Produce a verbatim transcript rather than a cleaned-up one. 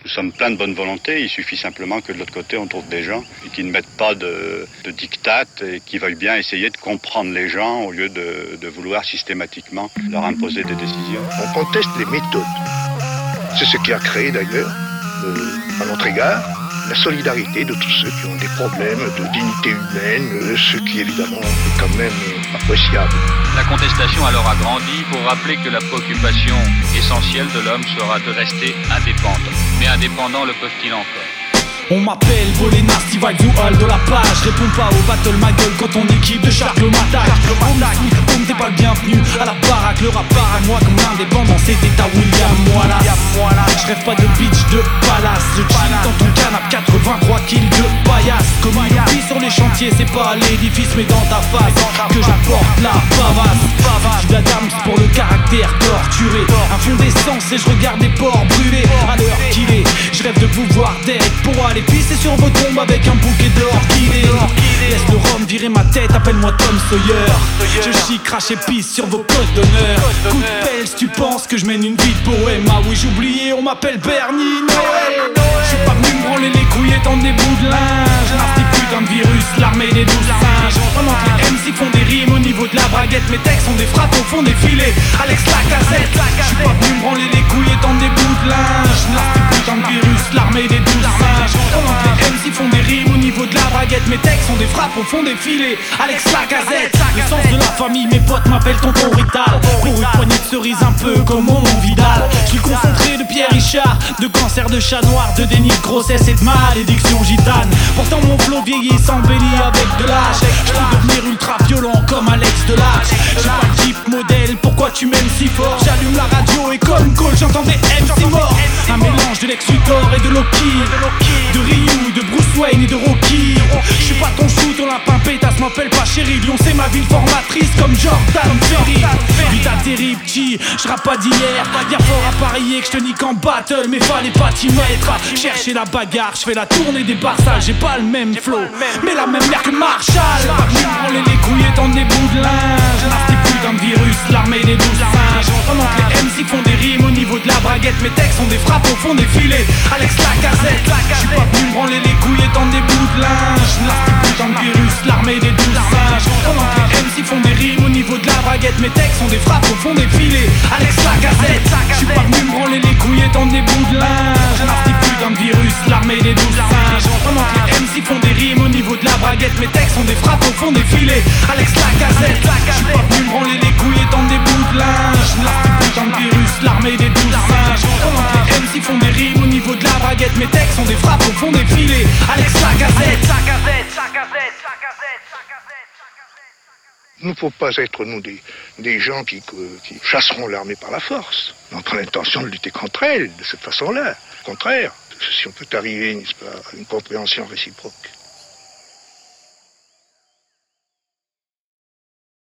Nous sommes pleins de bonne volonté, il suffit simplement que de l'autre côté on trouve des gens qui ne mettent pas de, de diktat et qui veulent bien essayer de comprendre les gens au lieu de, de vouloir systématiquement leur imposer des décisions. On conteste les méthodes. C'est ce qui a créé d'ailleurs, euh, à notre égard, la solidarité de tous ceux qui ont des problèmes de dignité humaine, euh, ce qui évidemment est quand même euh, appréciable. La contestation alors a grandi pour rappeler que la préoccupation essentielle de l'homme sera de rester indépendant. Mais indépendant le peuvent-ils encore ? On m'appelle Volé Nasty Vibes ou Hall de la page. Réponds pas au battle ma gueule quand ton équipe de Charles m'attaque. Home t'es pas le bienvenu à la baraque. Le rap part à moi comme l'indépendant c'était à William Wallace. Je rêve pas de beach, de palace. Je chill dans ton canap' quatre-vingt-trois kills de paillasse. Comme une vie sur les chantiers, c'est pas l'édifice mais dans ta face que j'apporte la bavasse. Du d'Adams pour le caractère torturé. Un fond d'essence et je regarde des porcs brûlés. À l'heure qu'il est, je rêve de pouvoir d'être pour aller pisser sur vos tombes avec un bouquet d'or qu'il est. Laisse le rhum virer ma tête, appelle-moi Tom Sawyer. Je chie, crache et pisse sur vos codes d'honneur. Coup de pelle si tu penses que je mène une vie de poème. Ah oui j'ai oublié, on m'appelle Bernie Noël. Je suis pas venu me branler les couilles et tendre des bouts de linge. Nasty putain de virus, l'armée des douze singes. Pendant que les M C font des rimes au niveau de la braguette, mes textes sont des frappes au fond des filets. Alex Lacazette. Je suis pas venu me branler les couilles et tendre des bouts de linge. Nasty putain de virus, l'armée des douze singes. Pendant que les M C font des rimes au niveau de la braguette, mes textes sont des frappes au fond des filets. Alex Lacazette. Le sens de la famille, mes potes m'appellent tonton Rital. Pour une poignée de cerises un peu comme mon Vidal. Je suis concentré de Pierre Richard, de cancer de chat noir, de déni de grossesse et de malédiction gitane. Pourtant mon flow vieillit s'embellit avec de l'âge. Je peux devenir ultra violent comme Alex Delage. J'ai pas le type modèle, pourquoi tu m'aimes si fort? J'allume la radio et comme Cole j'entends des M C morts. Un mélange de Lex Luthor et de Loki, de Ryu, de Bruce Wayne et de Rocky. Je suis pas ton chou, ton lapin pétasse, m'appelle pas chéri. Lyon c'est ma ville formatrice comme Jordan Ferry. Vita terrible, petit, j'rappe pas d'hier. Y'a fort à parier que j'te nique en battle, mais fallait pas t'y mettre. Chercher la bagarre, j'fais la tournée des Barça. J'ai pas le même flow, mais la même mère que Marshall. Pas venu me branler les couilles et tendre des bouts de linge. Nasty putain de virus, l'armée des douze singes. Pendant que les M C font des rimes au niveau de la braguette, mes textes sont des frappes au fond des filets. Alex Lacazette. J'suis pas venu me branler les couilles et tendre des bouts de linge. Nasty putain de virus, l'armée des douze singes. Pendant que les M C font des rimes au niveau de la braguette, mes textes sont des frappes au fond des filets. Alex Lacazette. J'suis pas venu me branler les couilles et tendre des bouts de linge. Nasty putain de virus, l'armée des douze singes. Pendant que les M C font des rimes au niveau de la braguette, mes textes sont des frappes au fond des filets. Alex Lacazette. J'suis pas venu me branler les couilles et tendre des bouts de linge. Nasty putain de virus, l'armée des douze singes. Pendant que les M C font des rimes au niveau de la braguette, mes textes sont des frappes au fond des filets. Alex Lacazette. Il ne faut pas être, nous, des, des gens qui, qui chasseront l'armée par la force. On n'a pas l'intention de lutter contre elle de cette façon-là. Au contraire, si on peut arriver, n'est-ce pas, à une compréhension réciproque.